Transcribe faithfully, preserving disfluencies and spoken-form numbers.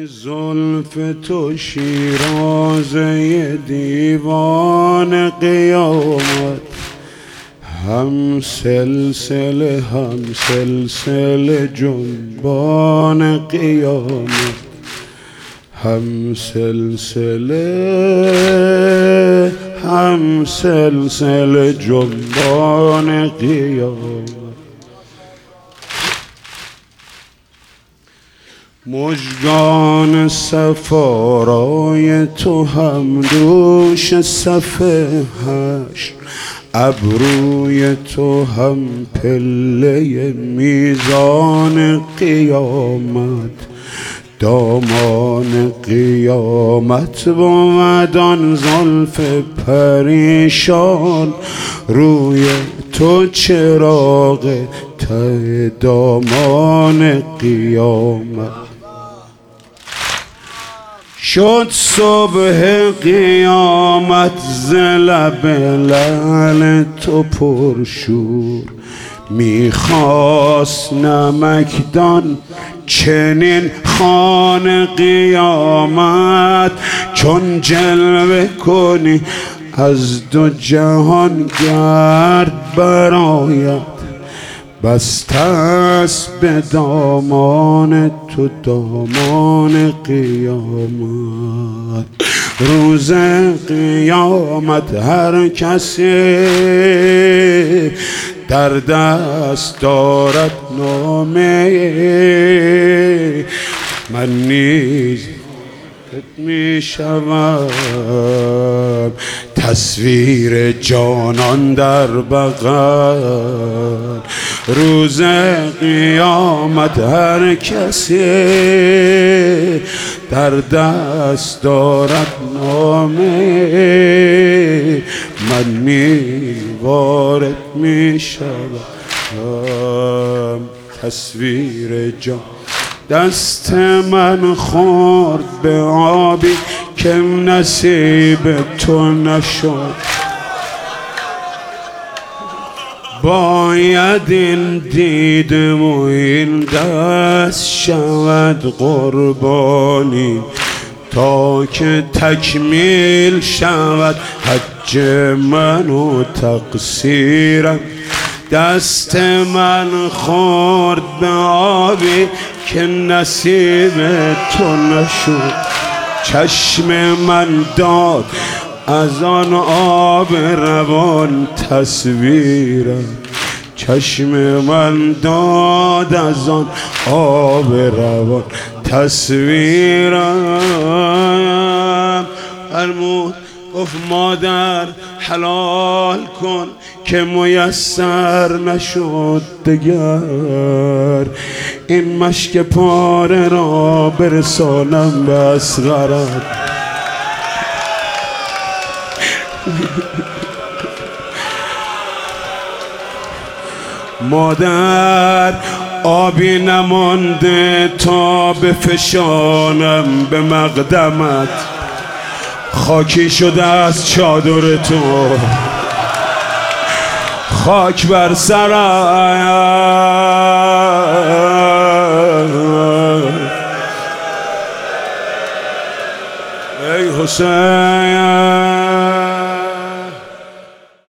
زلف تو شیرازه دیوان قیامت، هم سلسله هم سلسله جنبان قیامت، هم سلسله هم سلسله جنبان قیامت. مژگان صفارای تو هم دوش صف حشر، ابروی تو هم پله میزان قیامت، دامان قیامت بود آن زلف پریشان، روی تو چراغ ته دامان قیامت. شد صبح قیامت ز لب لعل تو پرشور، میخواست نمکدان چنین خوان قیامت، چون جلوه کنی از دو جهان گرد برآید، بسته است به دامان تو دامان قیامت. روز قیامت هر کسی در دست دارد نامه، من نیز می شوم تصویر جانان در بغل. روز قیامت هر کسی در دست دارد نامه، من می وارد می شوم تصویر جان. دست من خورد به آبی که نصیب تو نشد، باید این دیده و این دست شود قربانی، تا که تکمیل شود حج من و تقصیرم. دست من خورد به آبی که نصیب تو نشد، چشم من داد از آن آب روان تصویرم، چشم من داد از آن آب روان تصویرم. فرمود گفت مادر حلال کن که میسر نشد دگر، این مشک پاره را برسانم به اصغرت. مادر آبی نمانده تا بفشانم به مقدمت، خاکی شده از چادر تو، خاک بر سرم ای حسین.